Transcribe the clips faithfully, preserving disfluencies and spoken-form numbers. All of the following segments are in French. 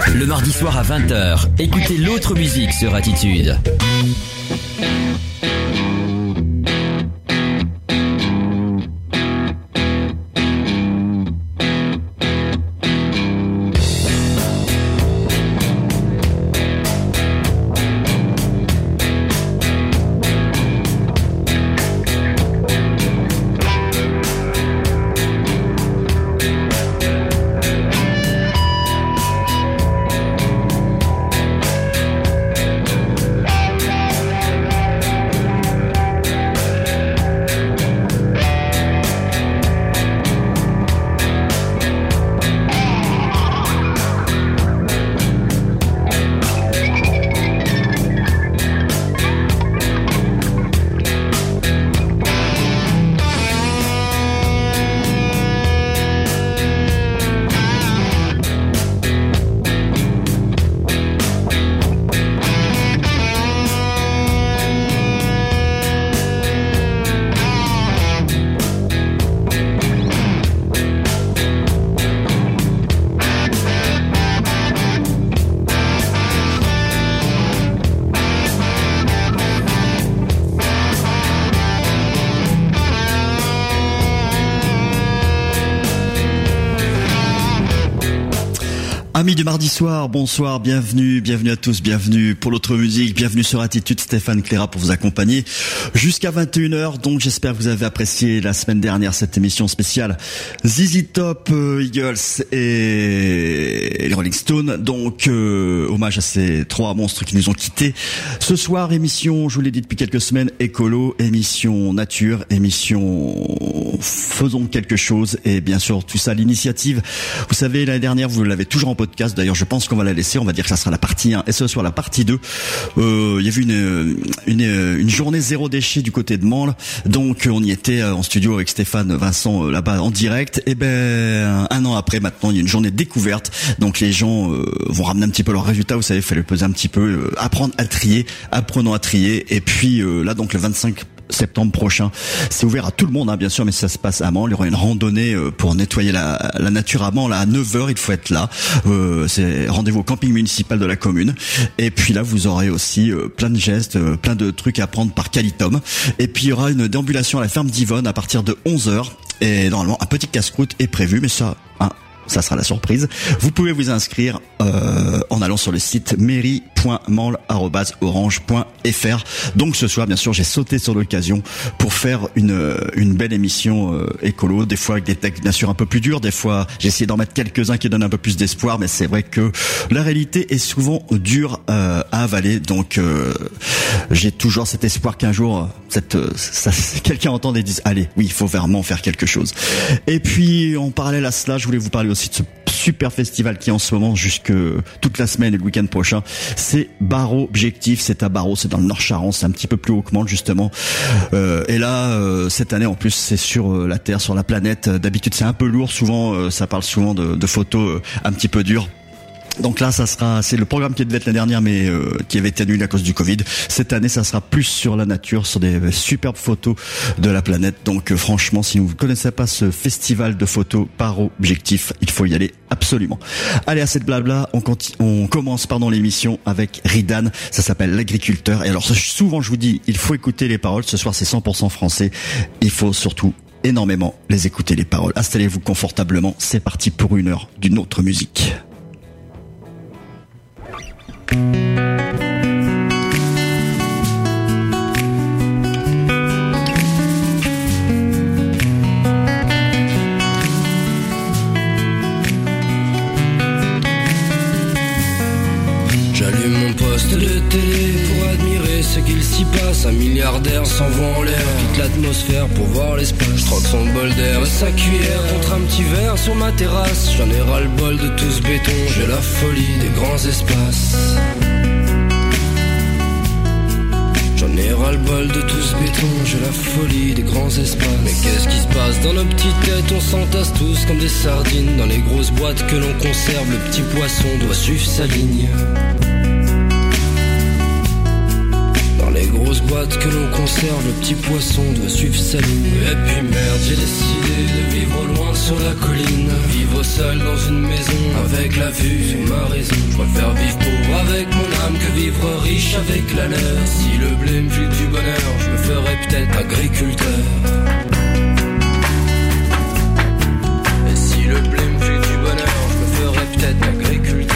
Le mardi soir à vingt heures, écoutez l'autre musique sur Attitude. Amis du mardi soir, bonsoir, bienvenue, bienvenue à tous, bienvenue pour l'autre musique, bienvenue sur Attitude, Stéphane Cléra pour vous accompagner jusqu'à vingt et une heures. Donc j'espère que vous avez apprécié la semaine dernière cette émission spéciale Z Z Top, euh, Eagles et les Rolling Stones. Donc euh, hommage à ces trois monstres qui nous ont quittés. Ce soir, émission, je vous l'ai dit depuis quelques semaines, écolo, émission nature, émission faisons quelque chose et bien sûr tout ça l'initiative. Vous savez, l'année dernière, vous l'avez toujours en podcast. D'ailleurs, je pense qu'on va la laisser. On va dire que ça sera la partie un et ce soir la partie deux. Euh, il y a eu une, une, une journée zéro déchet du côté de Mansle. Donc, on y était en studio avec Stéphane Vincent là-bas en direct. Et ben, un an après, maintenant, il y a une journée découverte. Donc, les gens euh, vont ramener un petit peu leurs résultats. Vous savez, il fallait peser un petit peu, euh, apprendre à trier, apprenons à trier. Et puis, euh, là, donc, le vingt-cinq septembre prochain, c'est ouvert à tout le monde, hein, bien sûr, mais ça se passe à Mansle. Il y aura une randonnée euh, pour nettoyer la, la nature à Mansle. Là, à neuf heures, il faut être là. Euh, c'est rendez-vous au camping municipal de la commune. Et puis là, vous aurez aussi euh, plein de gestes, euh, plein de trucs à prendre par Calitom. Et puis, il y aura une déambulation à la ferme d'Yvonne à partir de onze heures. Et normalement, un petit casse-croûte est prévu, mais ça, hein, ça sera la surprise. Vous pouvez vous inscrire euh, en allant sur le site mairie point mansle arobase orange point f r. Donc ce soir, bien sûr, j'ai sauté sur l'occasion pour faire une une belle émission euh, écolo. Des fois avec des textes bien sûr un peu plus durs. Des fois, j'ai essayé d'en mettre quelques-uns qui donnent un peu plus d'espoir. Mais c'est vrai que la réalité est souvent dure euh, à avaler. Donc euh, j'ai toujours cet espoir qu'un jour, cette ça, quelqu'un entende et dise allez, oui, il faut vraiment faire quelque chose. Et puis en parallèle à cela, je voulais vous parler aussi de ce super festival qui est en ce moment jusque toute la semaine et le week-end prochain. C'est Barreau Objectif, c'est à Barreau, c'est dans le Nord-Charente, c'est un petit peu plus haut que Mansle justement. Euh, et là, euh, cette année en plus, c'est sur euh, la Terre, sur la planète. D'habitude, c'est un peu lourd. Souvent, euh, ça parle souvent de, de photos euh, un petit peu dures. Donc là, ça sera, c'est le programme qui devait être l'année dernière, mais euh, qui avait été annulé à cause du Covid. Cette année, ça sera plus sur la nature, sur des superbes photos de la planète. Donc euh, franchement, si vous ne connaissez pas ce festival de photos par objectif, il faut y aller absolument. Allez, à cette blabla, on, continue, on commence pardon l'émission avec Ridan. Ça s'appelle L'Agriculteur. Et alors souvent, je vous dis, il faut écouter les paroles. Ce soir, c'est cent pour cent français. Il faut surtout énormément les écouter les paroles. Installez-vous confortablement. C'est parti pour une heure d'une autre musique. J'allume mon poste de télé pour admirer ce qu'il s'y passe. Un milliardaire s'envoie en l'air, quitte l'atmosphère pour voir l'espace. Troque son bol d'air et sa cuillère contre un petit verre sur ma terrasse. J'en ai ras le bol de tout ce béton, j'ai la folie des grands espaces. J'en ai ras le bol de tout ce béton, j'ai la folie des grands espaces. Mais qu'est-ce qui se passe dans nos petites têtes? On s'entasse tous comme des sardines dans les grosses boîtes que l'on conserve. Le petit poisson doit suivre sa ligne. Dans les grosse boîte que l'on conserve, le petit poisson doit suivre sa ligne. Et puis merde, j'ai décidé de vivre loin sur la colline, vivre seul dans une maison avec la vue sur ma raison. Je préfère vivre pauvre avec mon âme que vivre riche avec la leur. Si le blé me file du bonheur, je me ferais peut-être agriculteur. Et si le blé me file du bonheur, je me ferais peut-être agriculteur.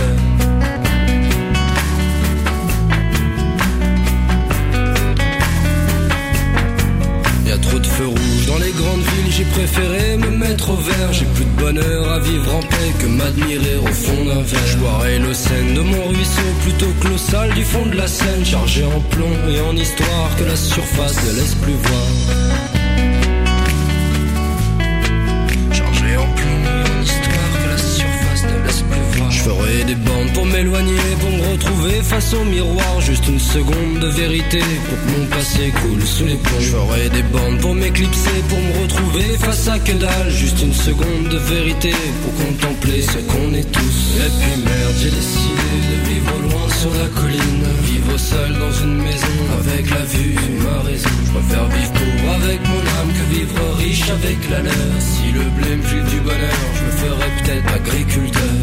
Trop de feux rouges dans les grandes villes, j'ai préféré me mettre au vert. J'ai plus de bonheur à vivre en paix que m'admirer au fond d'un verre. Je boirai l'eau saine de mon ruisseau plutôt que l'eau sale du fond de la Seine, chargé en plomb et en histoire que la surface ne laisse plus voir. Chargé en plomb et en histoire que la surface ne laisse plus voir. Je ferai des bandes pour m'éloigner, pour me retrouver face au miroir. Juste une seconde de vérité pour que mon passé coule sous les ponts. Je ferai des bandes pour m'éclipser, pour me retrouver face à que dalle. Juste une seconde de vérité pour contempler ce qu'on est tous. Et puis merde, j'ai décidé de vivre loin sur la colline, vivre seul dans une maison avec la vue sur ma raison. Je préfère vivre pauvre avec mon âme que vivre riche avec la leur. Si le blé me file du bonheur, je me ferais peut-être agriculteur.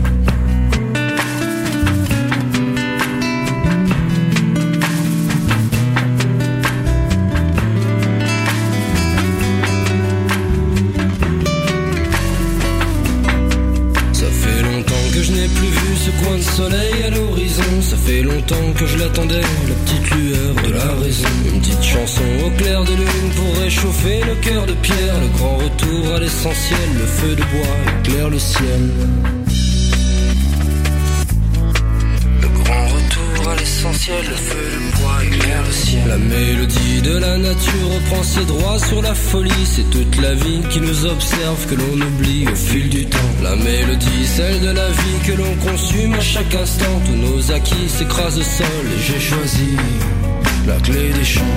Coin de soleil à l'horizon, ça fait longtemps que je l'attendais, la petite lueur de la raison. Une petite chanson au clair de lune pour réchauffer le cœur de pierre. Le grand retour à l'essentiel, le feu de bois éclaire le ciel. Le grand retour à l'essentiel, le feu de bois éclaire le ciel. La mélodie de la nature reprend ses droits sur la folie. C'est toute la vie qui nous observe, que l'on oublie au fil du temps. La mélodie, celle de la vie que l'on consume à chaque instant. Tous nos acquis s'écrasent au sol et j'ai choisi la clé des champs.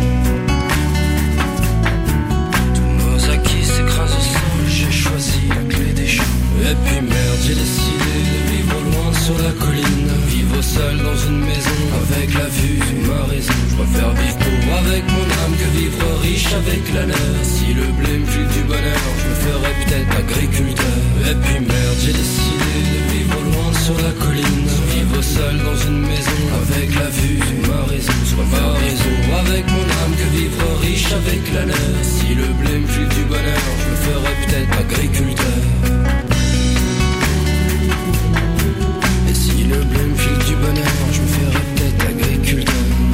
Tous nos acquis s'écrasent au sol et j'ai choisi la clé des champs. Et puis merde, j'ai décidé de vivre loin sur la colline, vivre seul dans une maison avec la vue sur ma raison. Je préfère vivre pauvre avec mon âme que vivre riche avec la leur. Si le blé me file du bonheur, je me ferais peut-être agriculteur. Et puis merde, j'ai décidé de vivre loin sur la colline, vivre seul dans une maison avec la vue sur ma raison. Je préfère vivre pauvre avec mon âme que vivre riche avec la leur. Si le blé me file du bonheur, je me ferais peut-être agriculteur. Et si le blé me file du bonheur, je me ferais peut-être agriculteur.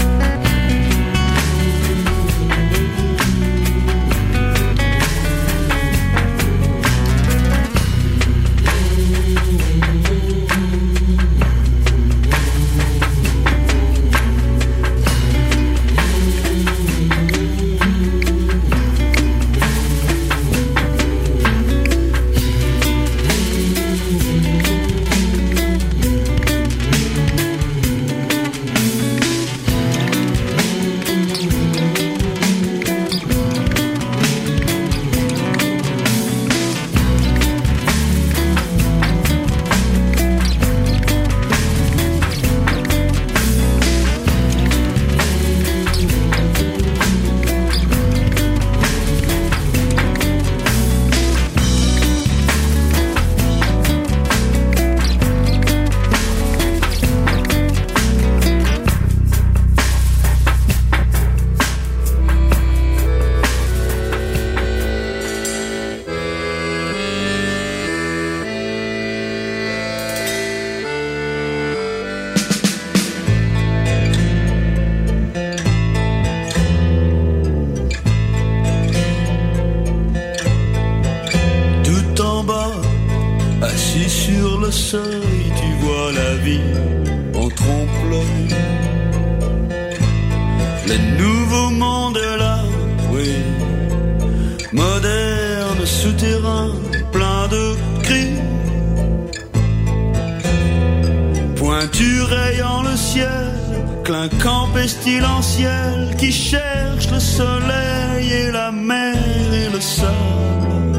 Pestilentiel qui cherche le soleil et la mer et le sable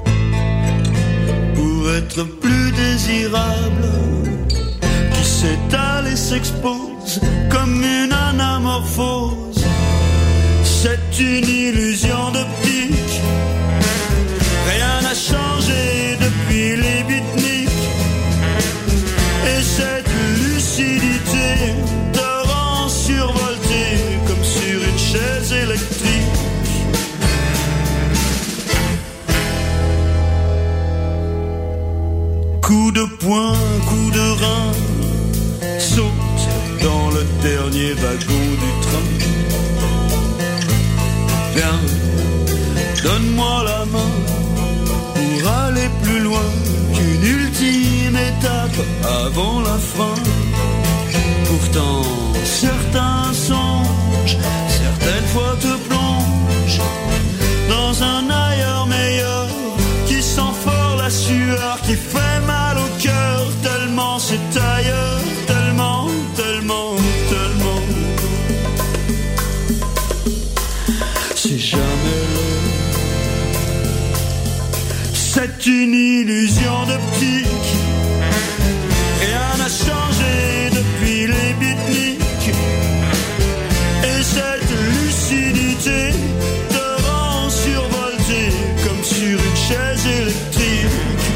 pour être plus désirable, qui s'étale et s'expose comme une anamorphose C'est une illusion d'optique. Rien n'a changé depuis les beatniks. Et cette lucidité te rend survolté comme sur une chaise électrique. Coup de poing, coup de rein, saute dans le dernier wagon du train. Viens, donne-moi la main pour aller plus loin qu'une ultime étape avant la fin. Pourtant, certains songes, certaines fois te plongent dans un ailleurs meilleur qui sent fort la sueur, qui fait mal au cœur tellement c'est ailleurs, tellement, tellement, tellement. C'est jamais l'heure. C'est une illusion d'optique. Rien n'a changé depuis les beatniks. Et cette lucidité te rend survolté comme sur une chaise électrique.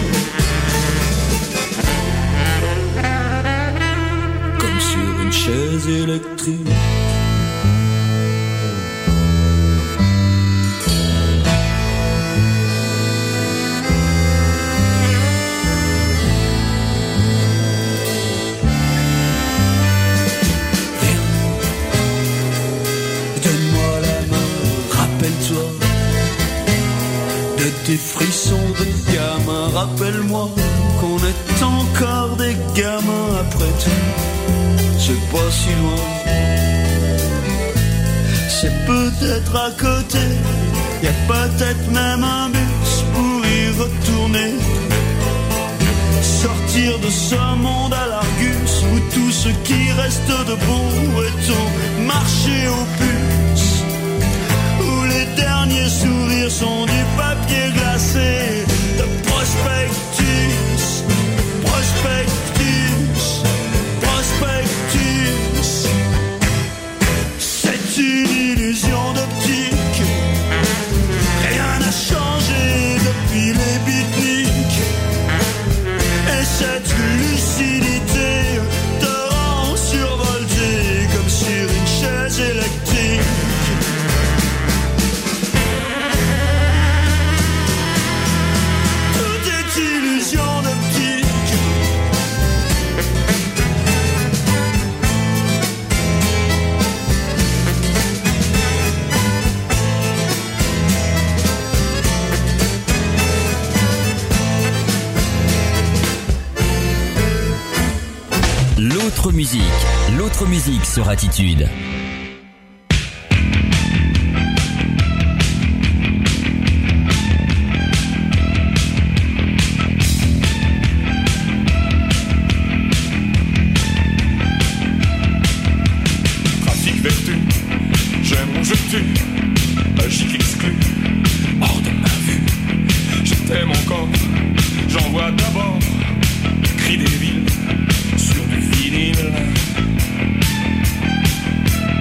Comme sur une chaise électrique. Des frissons de gamin, rappelle-moi qu'on est encore des gamins après tout. C'est pas si loin, c'est peut-être à côté. Y a peut-être même un bus pour y retourner. Sortir de ce monde à l'Argus où tout ce qui reste de bon est au marché aux puces. Les derniers sourires sont du papier glacé de prospectus, prospectus, prospectus. C'est une illusion d'optique. Rien n'a changé depuis les beatniks. Et cette lucidité te rend survolté comme sur une chaise électrique. L'autre musique, l'autre musique sur Attitude. Trafic vertu, j'aime mon je tue, magique exclu, hors de ma vue. Je t'aime encore, j'envoie d'abord cri des villes sur du vinyle.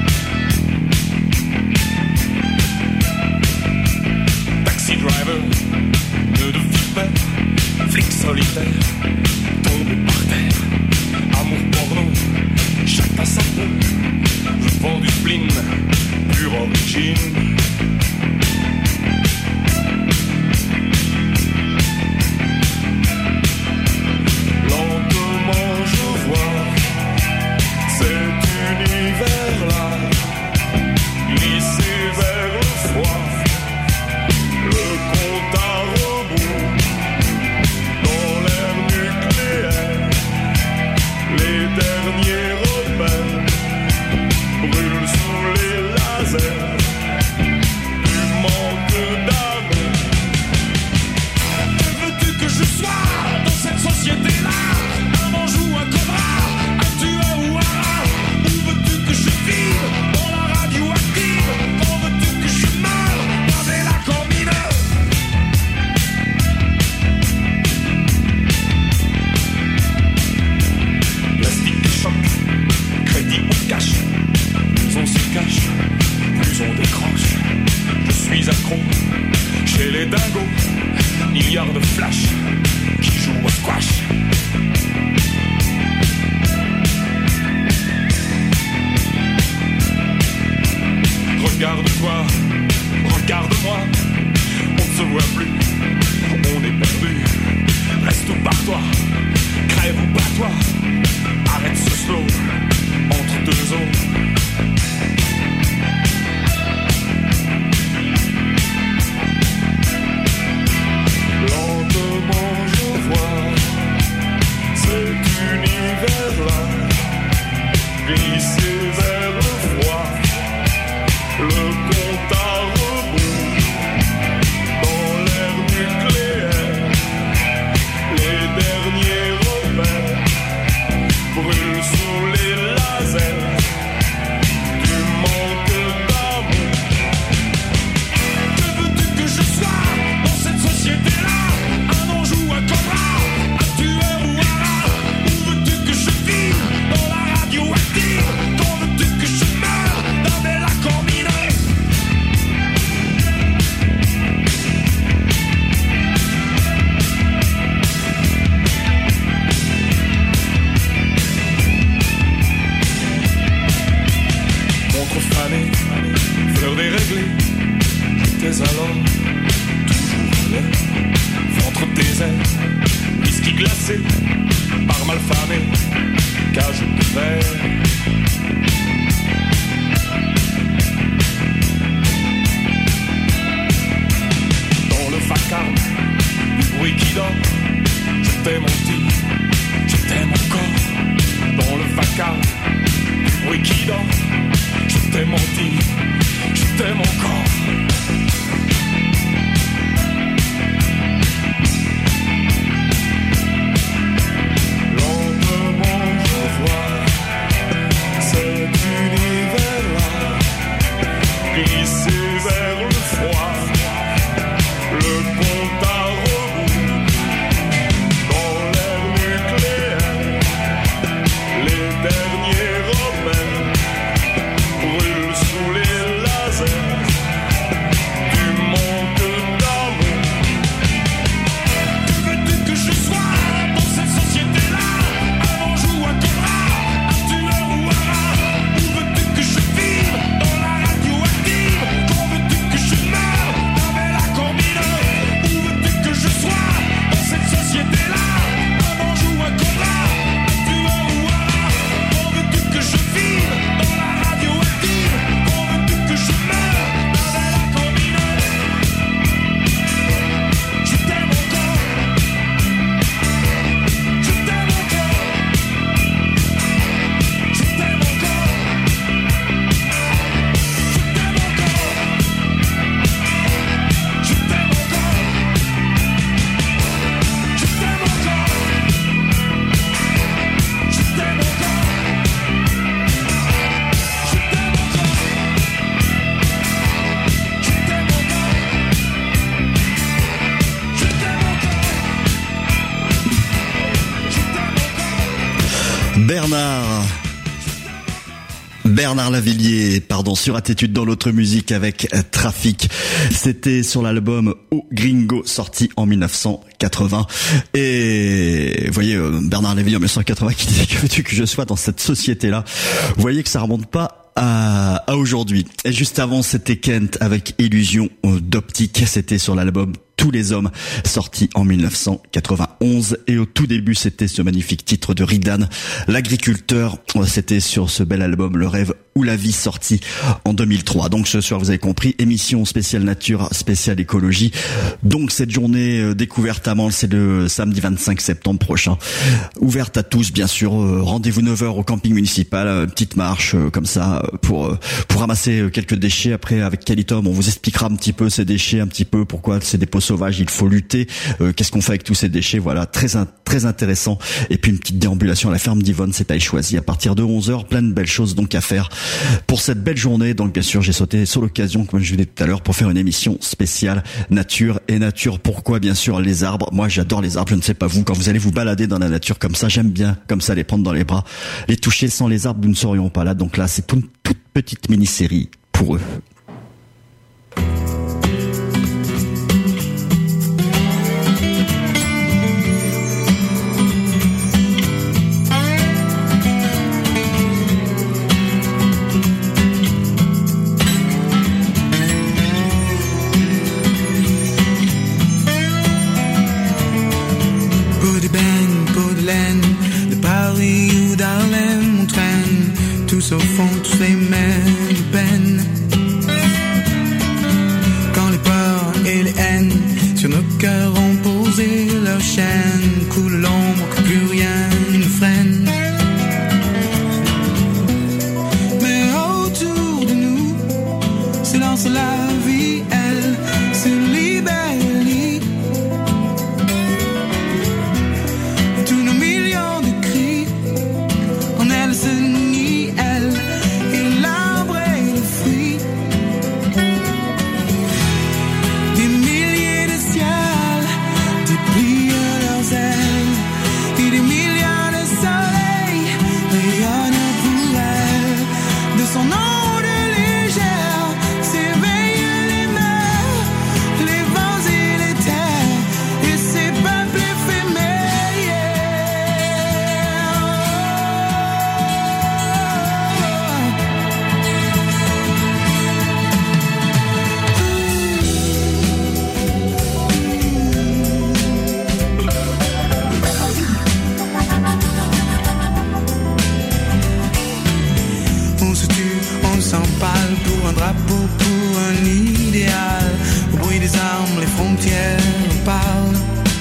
brûle sous les lasers du manque d'amour. Que veux-tu que je sois dans cette société-là? Un ange ou un cobra, un tueur ou un rat? Où veux-tu que je vive dans la radioactive? Quand veux-tu que je meure d'un bel accord mineur? Montre fanée, fleur déréglée, j'étais alors toujours laid. Ventre désert, whisky glacé, par malfamé, cage de verre. Dans le vacarme, du bruit qui dort, j'étais mon type, j'étais mon corps. Dans le vacarme, du bruit qui dort, j'étais mon type, j'étais mon corps. Lentement je vois cet univers-là glisser vers le froid, le compte à rebours dans l'ère nucléaire. Les derniers remèdes brûlent sous les lasers du manque d'amour. Que veux-tu que je sois dans cette société-là? Un ange ou un cobra, un tueur ou un rat? Où veux-tu que je vive dans la radioactive? Quand veux-tu que je meure d'un bel accord mineur? Où veux-tu que je sois dans cette société-là? Un ange ou un cobra, un tueur ou un rat? Quand veux-tu que je vive dans la radioactive? Quand veux-tu que je meure d'un bel accord mineur? Je t'aime encore, je t'aime encore, je t'aime encore, je t'aime encore, je t'aime encore, je t'aime encore, je t'aime encore, je t'aime encore, je t'aime encore. Bernard. Bernard Lavilliers, pardon, sur Attitude dans l'autre musique avec euh, Trafic. C'était sur l'album O Gringo, sorti en mille neuf cent quatre-vingts. Et vous voyez, euh, Bernard Lavilliers en mille neuf cent quatre-vingts qui disait que veux-tu que je sois dans cette société-là. Vous voyez que ça remonte pas à, à aujourd'hui. Et juste avant, c'était Kent avec Illusion d'optique. C'était sur l'album Tous les hommes, sorti en mille neuf cent quatre-vingt-onze. Et au tout début, c'était ce magnifique titre de Ridan, L'agriculteur. C'était sur ce bel album Le rêve ou la vie, sorti en deux mille trois. Donc ce soir, vous avez compris, émission spéciale nature, spéciale écologie. Donc cette journée euh, découverte à Mans, c'est le samedi vingt-cinq septembre prochain. Ouverte à tous, bien sûr. Euh, rendez-vous neuf heures au camping municipal. Euh, petite marche euh, comme ça euh, pour euh, pour ramasser euh, quelques déchets. Après, avec Calitom, on vous expliquera un petit peu ces déchets, un petit peu pourquoi ces dépôts sauvages, il faut lutter. Euh, qu'est-ce qu'on fait avec tous ces déchets? Voilà, très in- très intéressant. Et puis une petite déambulation à la ferme d'Yvonne, c'est à choisi à partir de onze heures. Plein de belles choses donc à faire pour cette belle journée. Donc bien sûr, j'ai sauté sur l'occasion, comme je vous l'ai dit tout à l'heure, pour faire une émission spéciale nature. Et nature, pourquoi? Bien sûr, les arbres. Moi, j'adore les arbres. Je ne sais pas vous. Quand vous allez vous balader dans la nature comme ça, j'aime bien comme ça les prendre dans les bras, les toucher. Sans les arbres, nous ne serions pas là. Donc là, c'est une toute petite mini-série pour eux. De Paris ou d'Harlem, on traîne tous au fond, tous les mêmes peines. Quand les peurs et les haines sur nos cœurs ont posé leur chaîne, coule l'ombre que plus rien ne freine. Mais autour de nous s'élance la vie, elle se libère. drapeau pour un idéal. Au bruit des armes, les frontières parlent.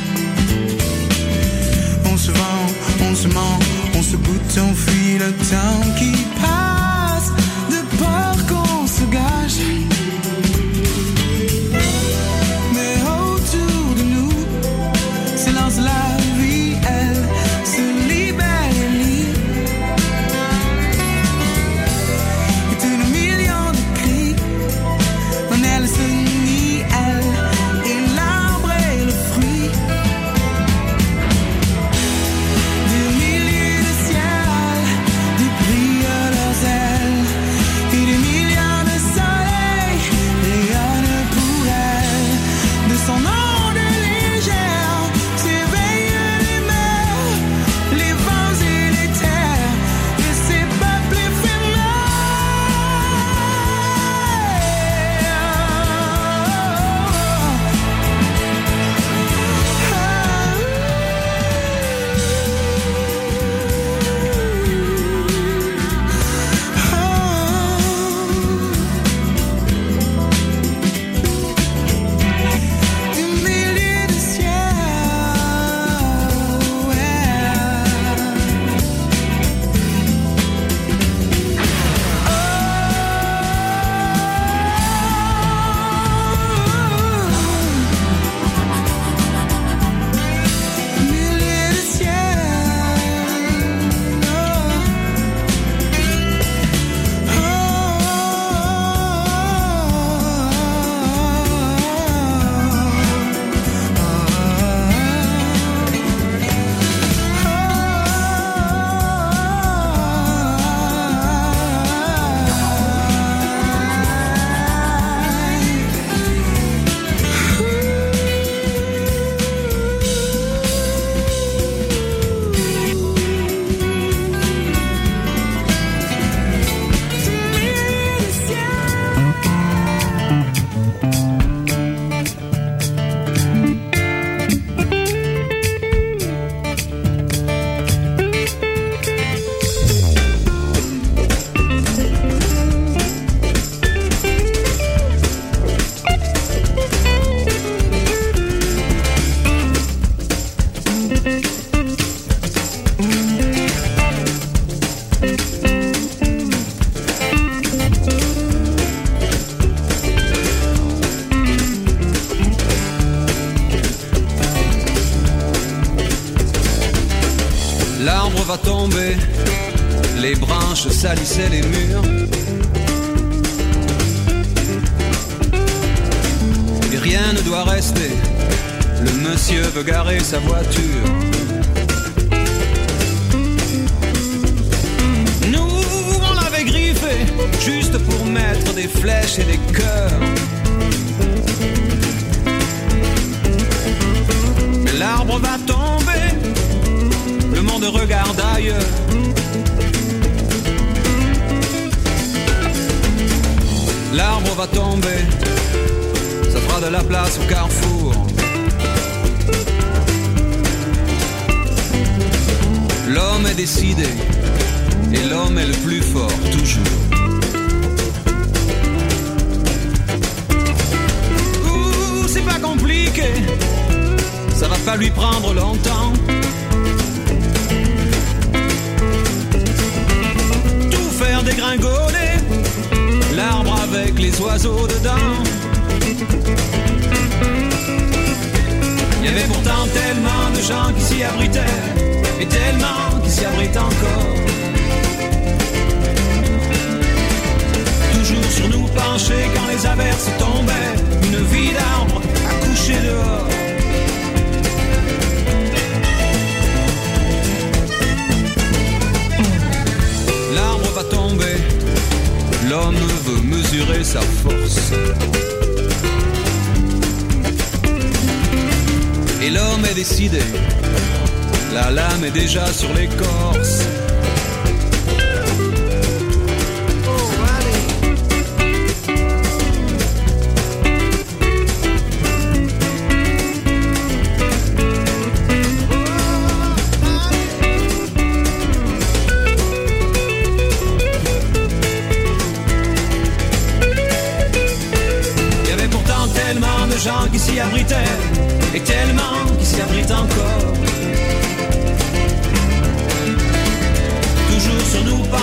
On se vend, on se ment, on se goûte, on fuit le temps qui passe. De peur qu'on se gâche. Mais autour de nous, silence la vie, elle se libère et lit. Et tous nos millions de cris, en elle se nie, elle et l'arbre et le fruit. Des milliers de ciels, des brillent leurs ailes, et des milliards de soleils rayonnent pour elle. De son onde légère s'éveillent les mers, les vents et les terres de ces peuples des milliers de L'arbre va tomber, les branches salissaient les murs. Et rien ne doit rester, le monsieur veut garer sa voiture. Nous, on l'avait griffé, juste pour mettre des flèches et des cœurs. Mais l'arbre va tomber, le monde regarde ailleurs. L'arbre va tomber, ça fera de la place au carrefour. L'homme est décidé, et l'homme est le plus fort, toujours. Ouh, c'est pas compliqué, ça va pas lui prendre longtemps. Tout faire dégringoler, l'arbre avec les oiseaux dedans. Il y avait pourtant tellement de gens qui s'y abritaient, et tellement qui s'y abritent encore. Toujours sur nous penchés quand les averses tombaient, une vie d'arbre à coucher dehors. L'arbre va tomber, l'homme veut mesurer sa force. Et l'homme est décidé, la lame est déjà sur l'écorce.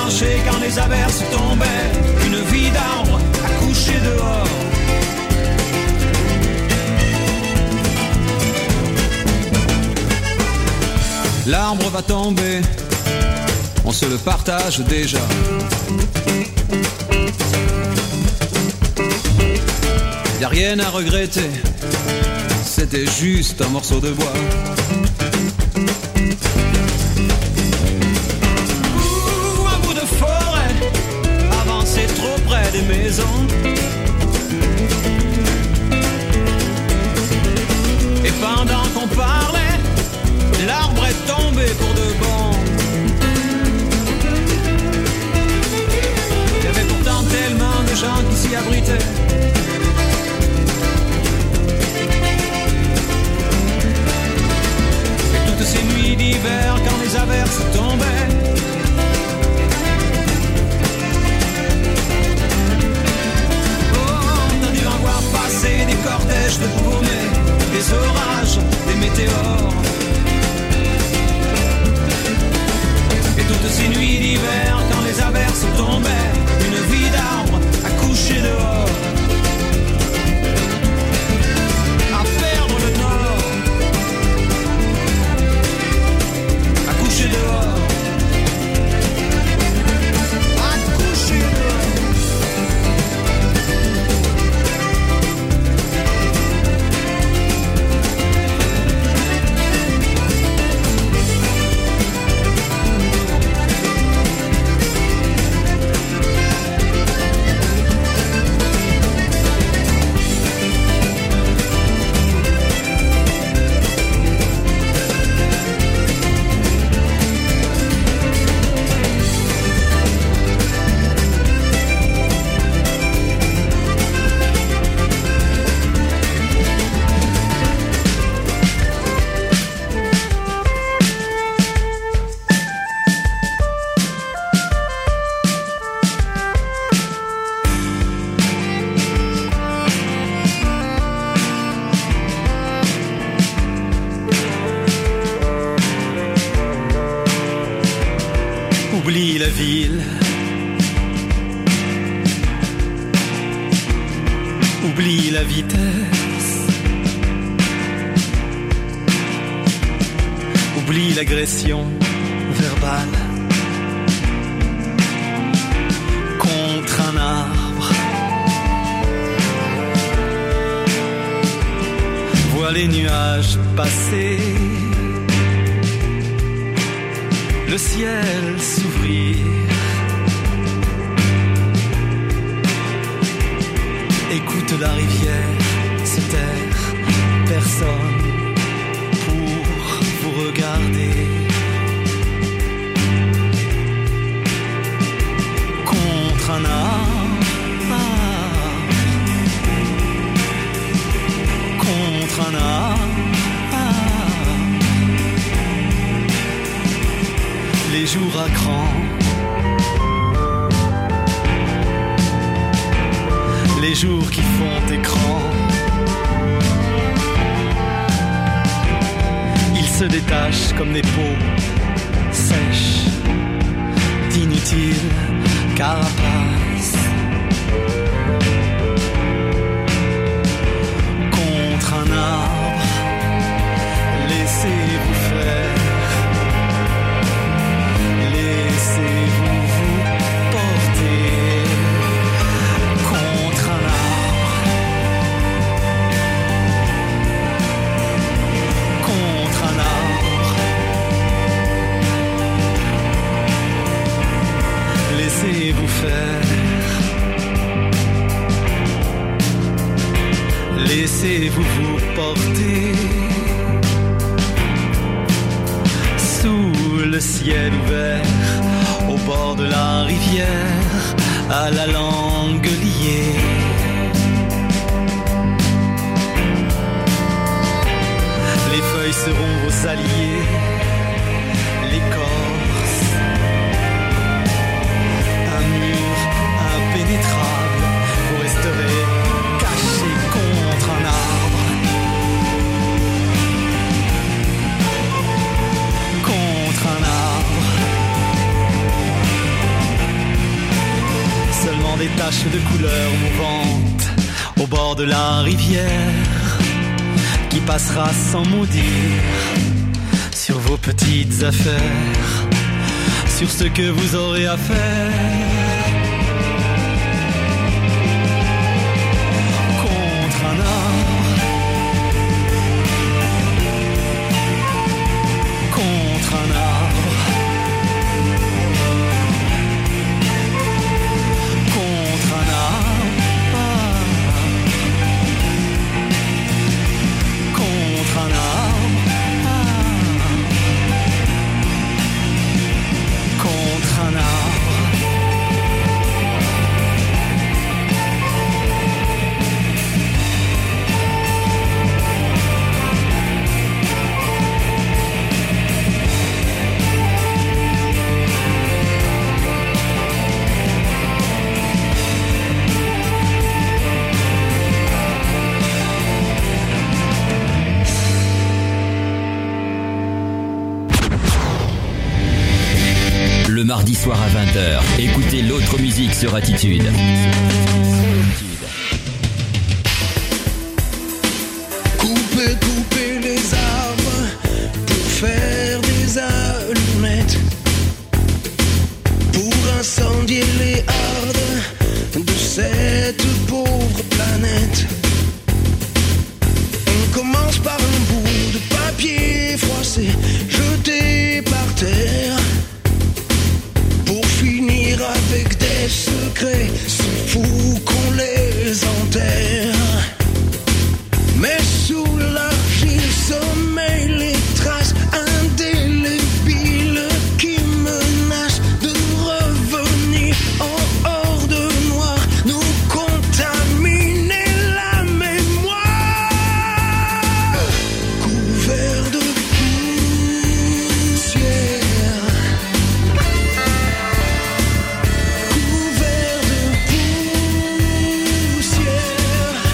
tranchées quand les averses tombaient. Une vie d'arbre à coucher dehors. L'arbre va tomber, on se le partage déjà. Y'a rien à regretter, c'était juste un morceau de bois. Ouh, un bout de forêt, avancé trop près des maisons. Et pendant qu'on parlait, l'arbre est tombé pour de bon. Il y avait pourtant tellement de gens qui s'y abritaient. Et toutes ces nuits d'hiver quand les averses tombaient, oh, on a dû en voir passer des cortèges de paumés, des orages, des météores. Et toutes ces nuits d'hiver, quand les averses tombaient, une vie d'arbre à coucher dehors. À perdre le nord, à coucher dehors. À coucher dehors. Oublie la ville, oublie la vitesse, oublie l'agression verbale contre un arbre. Vois les nuages passer, le ciel s'ouvrir. Écoute la rivière se taire, personne pour vous regarder. Contre un arbre, contre un arbre. Les jours à cran, les jours qui font écran, ils se détachent comme des peaux sèches d'inutiles carapaces. Contre un arbre, laissez-vous faire. Laissez-vous vous porter contre un arbre, contre un arbre. Laissez-vous faire, laissez-vous vous porter sous le ciel ouvert. Au bord de la rivière, à la langue liée. Les feuilles seront vos alliés, l'écorce, un mur impénétrable, vous resterez caché contre un arbre. Contre un arbre. les taches de couleurs mouvantes au bord de la rivière qui passera sans maudire sur vos petites affaires, sur ce que vous aurez à faire. Contre un arbre, contre un arbre, contre un arbre, contre un arbre, contre un arbre. Le mardi soir à vingt heures, écoutez l'autre musique sur Attitude. Couper, couper les arbres pour faire des allumettes, pour incendier les hardes de cette pauvre planète. On commence par un bout de papier froissé, jeté par terre, pour finir avec des secrets si fous qu'on les enterre. Mais sous l'argile sommeillent les traces indélébiles qui menacent de revenir en horde noire, nous contaminer la mémoire. Couvert de poussière, couvert de poussière.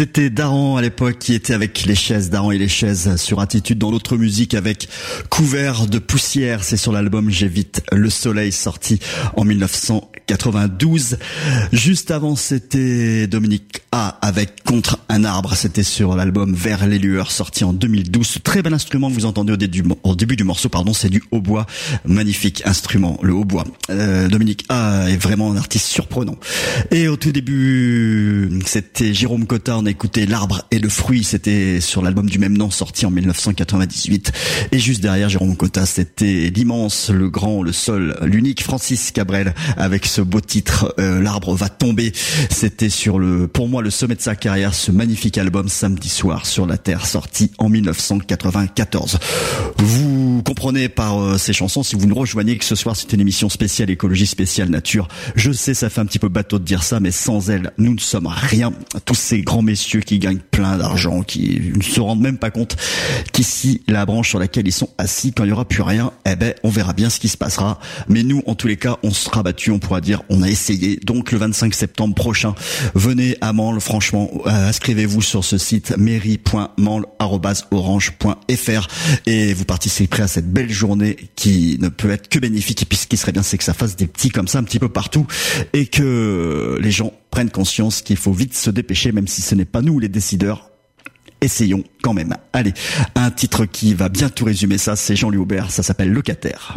C'était Daran à l'époque qui était avec les chaises, Daran et les chaises sur Attitude dans l'autre musique avec Couvert de poussière. C'est sur l'album J'évite le soleil sorti en mille neuf cent quatre-vingt-douze. Juste avant, c'était Dominique A avec Contre un arbre. C'était sur l'album Vers les lueurs sorti en deux mille douze. Très bel instrument que vous entendez au début, au début du morceau, pardon, c'est du hautbois. Magnifique instrument, le hautbois. Euh, Dominique A est vraiment un artiste surprenant. Et au tout début, c'était Jérôme Cotta. On a écouté L'arbre et le fruit. C'était sur l'album du même nom sorti en mille neuf cent quatre-vingt-dix-huit. Et juste derrière Jérôme Cotta, c'était l'immense, le grand, le seul, l'unique Francis Cabrel avec ce beau titre euh, L'arbre va tomber. C'était sur le, pour moi, le sommet de sa carrière, ce magnifique album Samedi soir sur la terre sorti en mille neuf cent quatre-vingt-quatorze. Vous comprenez par euh, ces chansons, si vous nous rejoignez, que ce soir c'est une émission spéciale écologie, spéciale nature. Je sais, ça fait un petit peu bateau de dire ça, mais sans elle, nous ne sommes rien. Tous ces grands messieurs qui gagnent plein d'argent, qui ne se rendent même pas compte qu'ici, la branche sur laquelle ils sont assis, quand il y aura plus rien, eh ben, on verra bien ce qui se passera. Mais nous, en tous les cas, on sera battus, on pourra dire, on a essayé. Donc, le vingt-cinq septembre prochain, venez à Mansle, franchement, euh, inscrivez-vous sur ce site mairie point mansle arobase orange point f r et vous participerez à cette belle journée qui ne peut être que bénéfique. Et puis, ce qui serait bien, c'est que ça fasse des petits comme ça un petit peu partout et que les gens prennent conscience qu'il faut vite se dépêcher, même si ce n'est pas nous les décideurs. Essayons quand même. Allez, un titre qui va bien tout résumer ça, c'est Jean-Louis Aubert, ça s'appelle Locataire.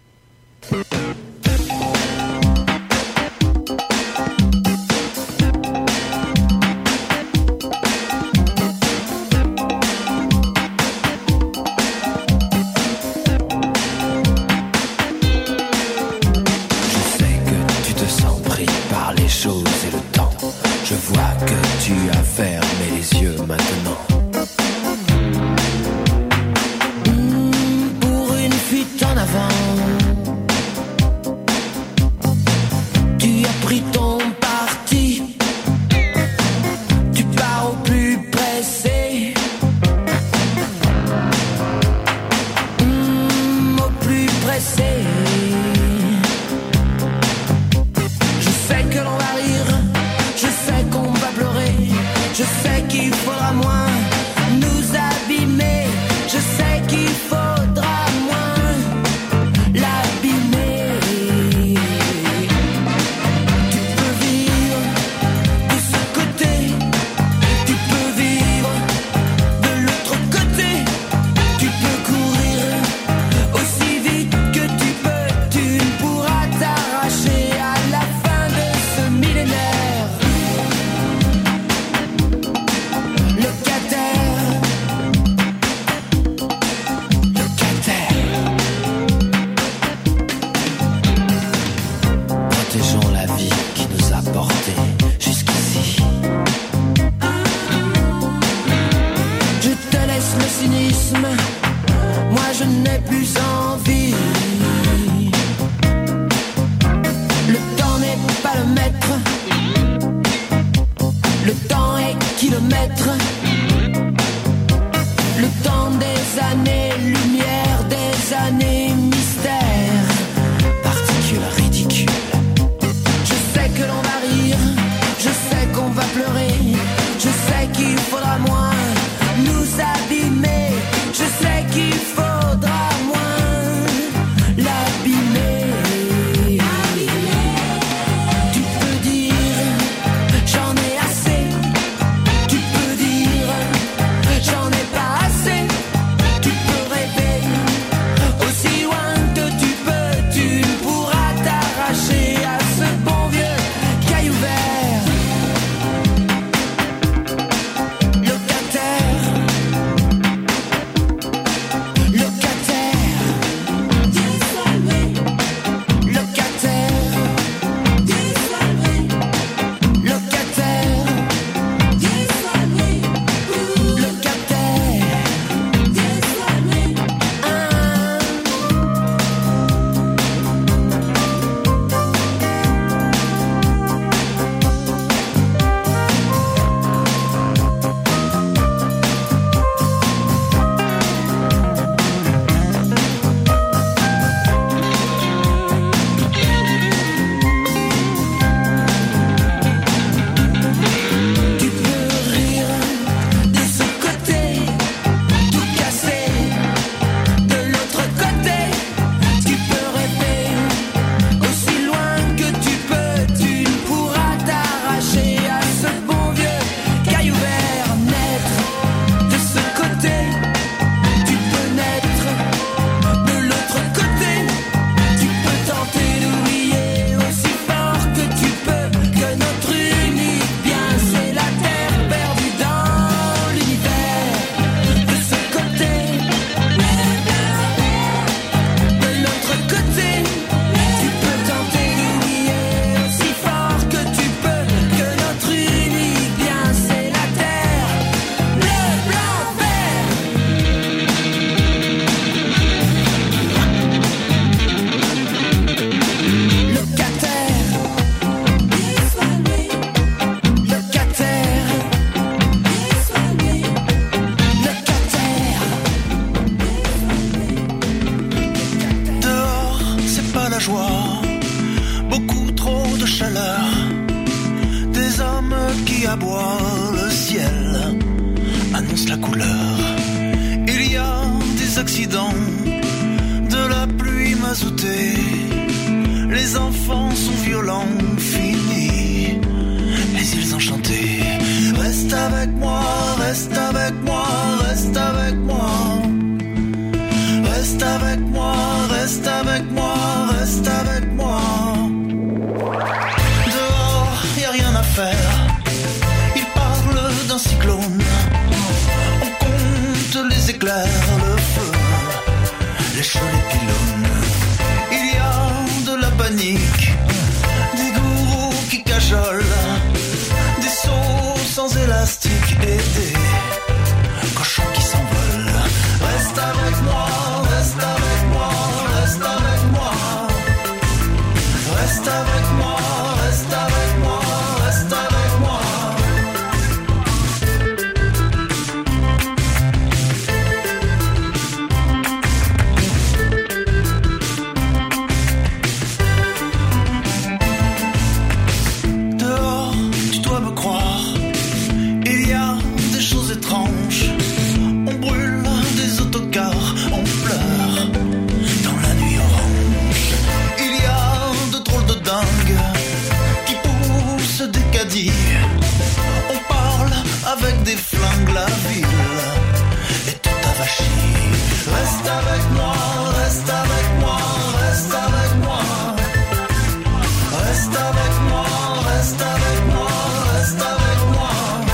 Je vois que tu as fermé les yeux maintenant. Mmh, pour une fuite en avant, tu as pris ton parti. Tu pars au plus pressé. Mmh, au plus pressé. Je sais que l'on va rire. Je sais qu'on va pleurer, je sais qu'il faudra moins nous abîmer, je sais qu'il faudra moins l'abîmer. Tu peux vivre de ce côté, tu peux vivre de l'autre côté, tu peux courir aussi vite que tu peux, tu ne pourras t'arracher à la fin de ce millénaire. Moi je n'ai plus envie. Le temps n'est pas le maître. Le temps est kilomètre. Le temps des années lumière, des années mystère. Particules ridicules. Je sais que l'on va rire. Je sais qu'on va pleurer. Je sais qu'il faudra moins nous abîmer. Je sais qu'il faudra moins qui aboie, le ciel annonce la couleur. Il y a des accidents, de la pluie mazoutée. Les enfants sont violents, finis les îles enchantées. Reste avec moi, reste avec moi, reste avec moi. Reste avec moi, reste avec moi, reste avec moi. Dehors, y a rien à faire. Il parle d'un cyclone. On compte les éclairs, le feu, les cheveux, les pylônes. Il y a de la panique, des gourous qui cajolent, des sauts sans élastique et des cochons qui s'envolent. Reste avec moi, reste avec moi, reste avec moi. Reste avec moi, reste avec moi, reste avec moi. Dehors, tu dois me croire, il y a des choses étranges. On brûle des autocars, on pleure dans la nuit orange. Il y a de drôles de dingues qui poussent des caddies. On parle avec des flingues, la ville est tout avachie. Reste avec moi, reste avec moi, reste avec moi. Reste avec moi, reste avec moi, reste avec moi.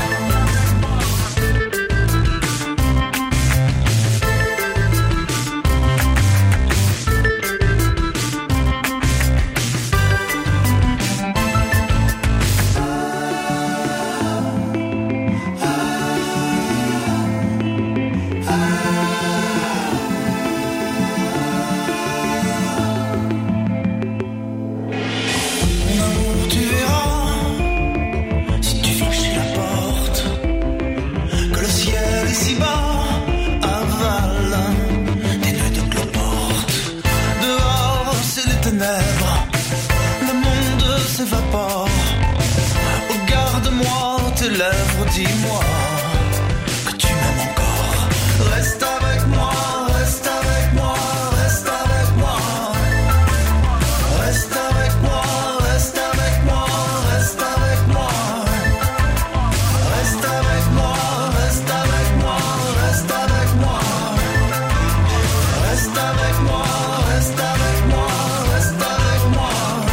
Mon amour, tu verras, si tu franchis la porte, que le ciel ici bas avale des nœuds de cloporte. Dehors, c'est les ténèbres, le monde s'évapore. Oh, garde-moi tes lèvres, dis-moi que tu m'aimes encore. Reste avec moi, reste avec moi, reste avec moi. Reste avec moi, reste avec moi, reste avec moi. Reste avec moi, reste avec moi, reste avec moi. Reste avec moi, reste avec moi, reste avec moi.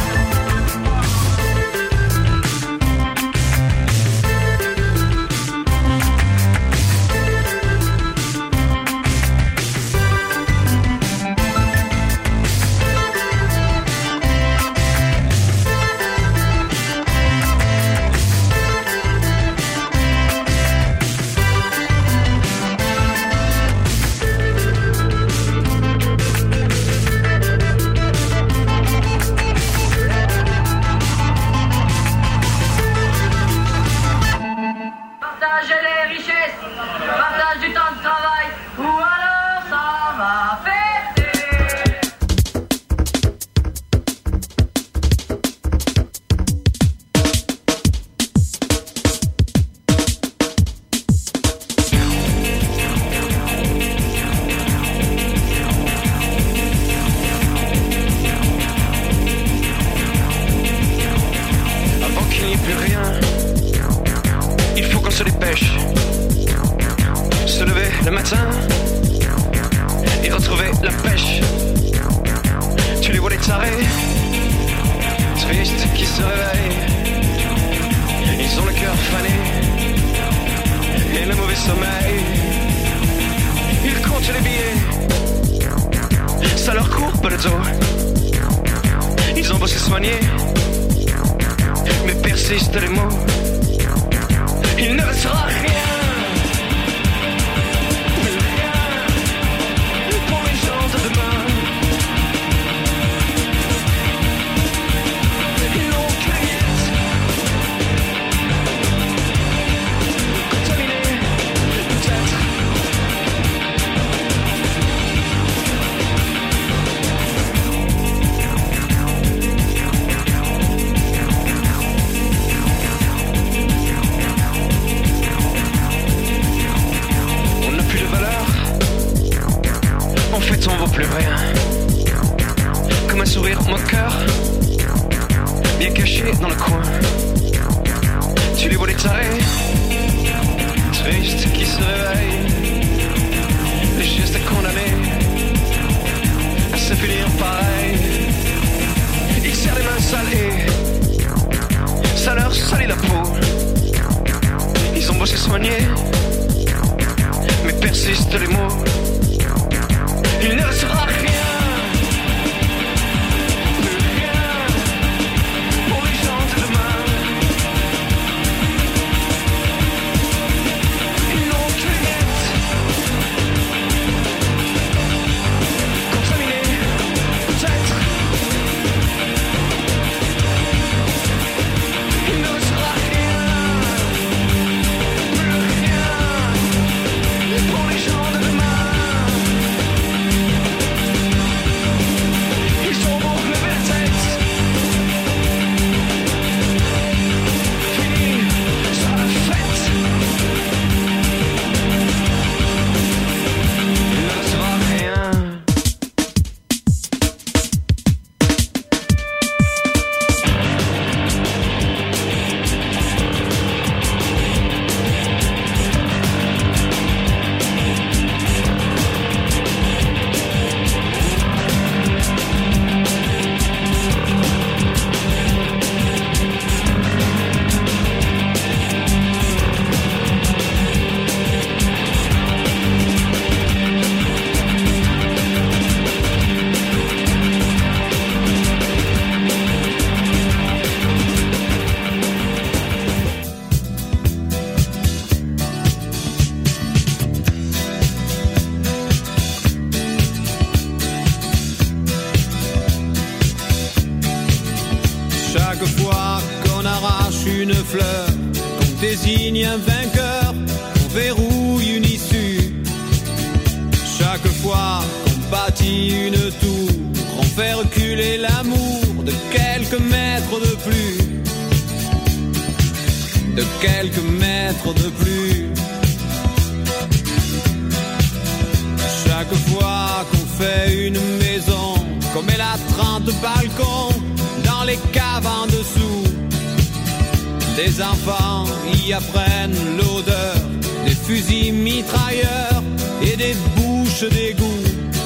Partager les richesses, partage du temps de travail, ou alors ça va fêter. Avant qu'il n'y ait plus rien, il faut qu'on se dépêche. Se lever le matin et retrouver la pêche. Tu les vois les tarés, tristes qui se réveillent. Ils ont le cœur fané et le mauvais sommeil. Ils comptent les billets, ça leur court pas le dos. Ils ont beau se soigner, mais persistent les mots. Il ne restera rien, rien pour les gens de demain. Longue cueillette, contaminée peut-être. moqueur, bien caché dans le coin. Tu les vois les tarés, tristes qui se réveillent, les gestes condamnés à se finir pareil. Ils serrent les mains salées, ça leur salit la peau. Ils ont beau se soigner, mais persistent les mots. Il ne restera rien. Désigne un vainqueur, on verrouille une issue. Chaque fois qu'on bâtit une tour, on fait reculer l'amour de quelques mètres de plus. De quelques mètres de plus. Chaque fois qu'on fait une maison, qu'on met la trente balcons dans les caves en dessous, des enfants y apprennent l'odeur des fusils mitrailleurs et des bouches d'égout.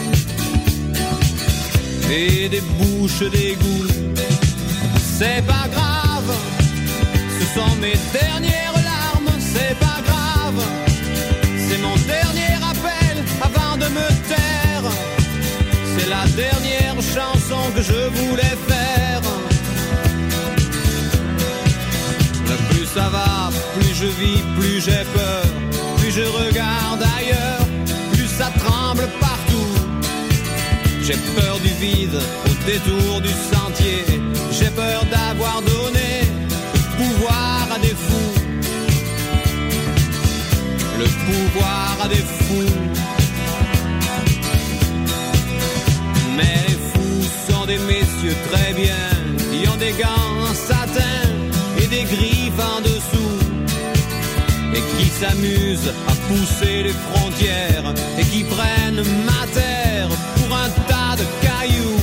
Et des bouches d'égout. C'est pas grave, ce sont mes dernières larmes. C'est pas grave, c'est mon dernier appel avant de me taire. C'est la dernière chanson que je voulais faire. Plus ça va, plus je vis, plus j'ai peur. Plus je regarde ailleurs, plus ça tremble partout. J'ai peur du vide au détour du sentier. J'ai peur d'avoir donné le pouvoir à des fous. Le pouvoir à des fous. Mais les fous sont des messieurs très bien, qui ont des gants en satin et des griffes en dessous, et qui s'amusent à pousser les frontières, et qui prennent ma terre pour un tas de cailloux.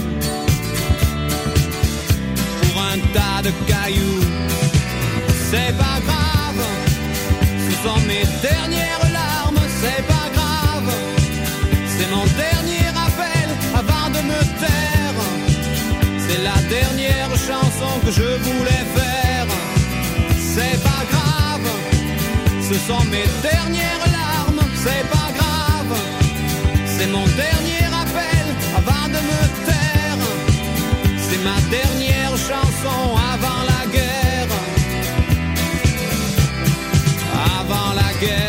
Pour un tas de cailloux. C'est pas grave, ce sont mes dernières larmes. C'est pas grave, c'est mon dernier appel avant de me taire. C'est la dernière chanson que je voulais faire. C'est pas grave, ce sont mes dernières larmes. C'est pas grave, c'est mon dernier appel avant de me taire. C'est ma dernière chanson avant la guerre. Avant la guerre.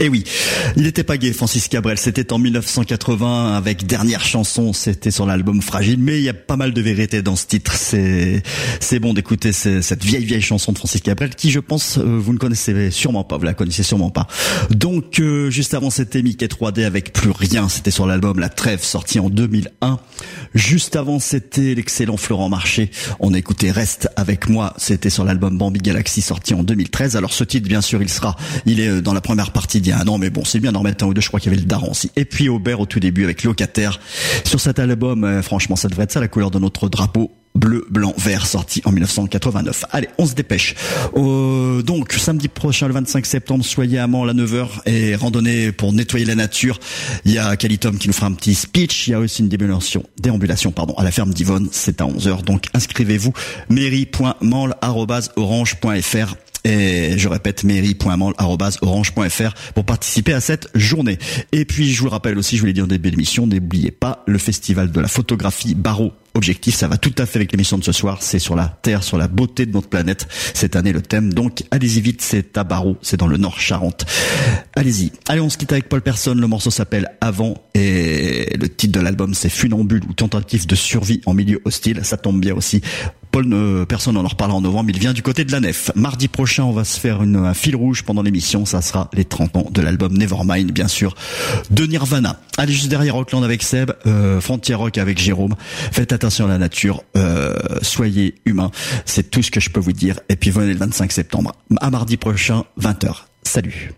Et oui, il était pas gai, Francis Cabrel. C'était en mille neuf cent quatre-vingts avec Dernière chanson. C'était sur l'album Fragile. Mais il y a pas mal de vérité dans ce titre. C'est, c'est bon d'écouter cette vieille, vieille chanson de Francis Cabrel qui, je pense, euh, vous ne connaissez sûrement pas. Vous la connaissez sûrement pas. Donc, euh, juste avant, c'était Mickey trois D avec Plus Rien. C'était sur l'album La Trêve, sorti en deux mille un. Juste avant, c'était l'excellent Florent Marché. On a écouté Reste avec moi. C'était sur l'album Bambi Galaxy, sorti en deux mille treize. Alors, ce titre, bien sûr, il sera, il est dans la première partie d'il y a un an, mais bon, c'est bien d'en remettre un ou deux. Je crois qu'il y avait le Daron aussi. Et puis Aubert au tout début avec Locataire. Sur cet album, euh, franchement, ça devrait être ça, la couleur de notre drapeau. Bleu, blanc, vert, sorti en mille neuf cent quatre-vingt-neuf. Allez, on se dépêche. Euh, donc, samedi prochain, le vingt-cinq septembre, soyez à Mansle à neuf heures et randonnée pour nettoyer la nature. Il y a Calitom qui nous fera un petit speech. Il y a aussi une déambulation, déambulation, pardon, à la ferme d'Yvonne. C'est à onze heures. Donc, inscrivez-vous. mairie point mansle arobase orange point f r. Et je répète, mairie point mansle arobase orange point f r pour participer à cette journée. Et puis, je vous le rappelle aussi, je vous l'ai dit en début d'émission, n'oubliez pas le festival de la photographie Barreau Objectif. Ça va tout à fait avec l'émission de ce soir. C'est sur la Terre, sur la beauté de notre planète. Cette année, le thème. Donc, allez-y vite. C'est à Barreau. C'est dans le Nord Charente. Allez-y. Allez, on se quitte avec Paul Personne. Le morceau s'appelle Avant et le titre de l'album, c'est Funambule ou tentative de survie en milieu hostile. Ça tombe bien aussi. Paul euh, Personne, on en reparlera en novembre. Il vient du côté de la Nef. Mardi prochain, on va se faire une, un fil rouge pendant l'émission. Ça sera les trente ans de l'album Nevermind, bien sûr, de Nirvana. Allez, juste derrière Rockland avec Seb, euh, Frontier Rock avec Jérôme. Faites attention à la nature, euh, soyez humains, c'est tout ce que je peux vous dire. Et puis venez le vingt-cinq septembre, à mardi prochain, vingt heures. Salut.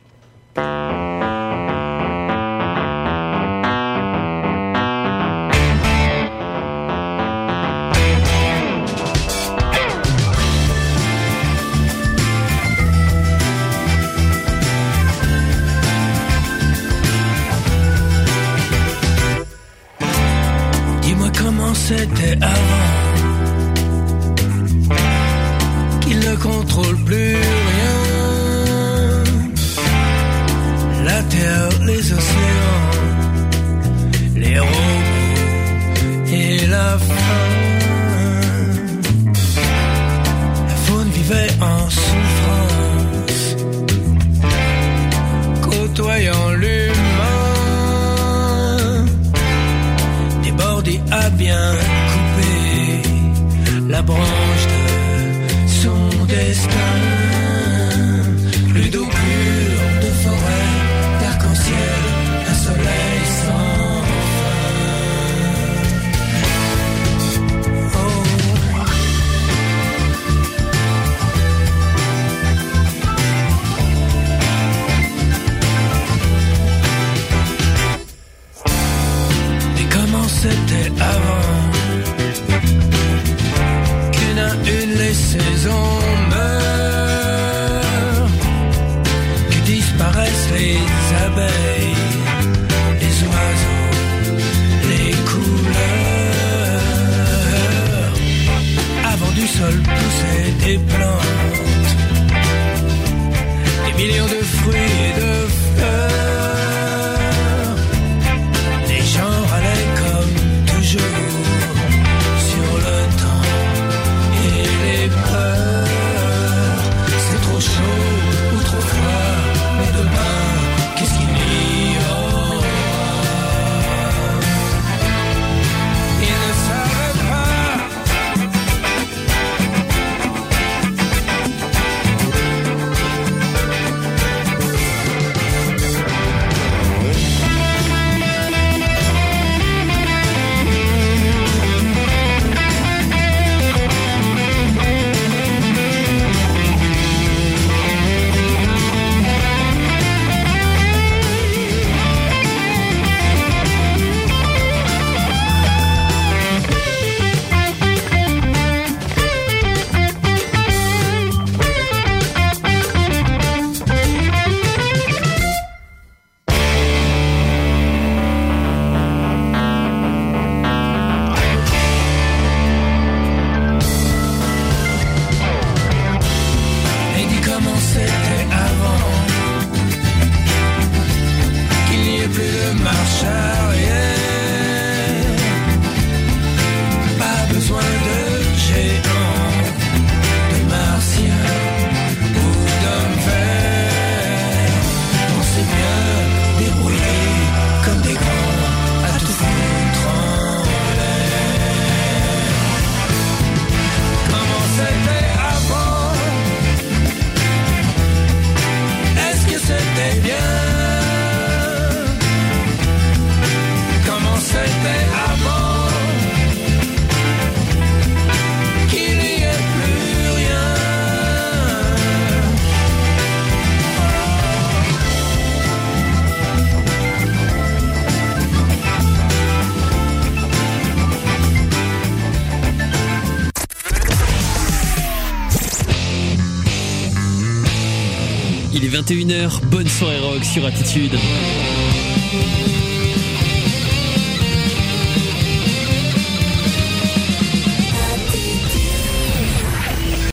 C'était avant qu'il ne contrôle plus rien. La terre, les océans, les robots et la faim. La faune vivait en souffrance, côtoyant l'humain. Débordé à bien couper la branche de son destin. Plus d'eau pure, de forêt, d'arc-en-ciel, un soleil sans fin. Oh. Et comment c'était avant qu'une à une les saisons meurent, que disparaissent les abeilles, les oiseaux, les couleurs. Avant du sol poussaient des plantes, des millions de fruits et de fleurs. Les gens râlaient comme toujours sur le temps et les peurs. C'est trop chaud ou trop froid, mais demain, qu'est-ce qu'il y aura? Ils ne savaient pas Il est vingt et une heures, bonne soirée rock sur Attitude.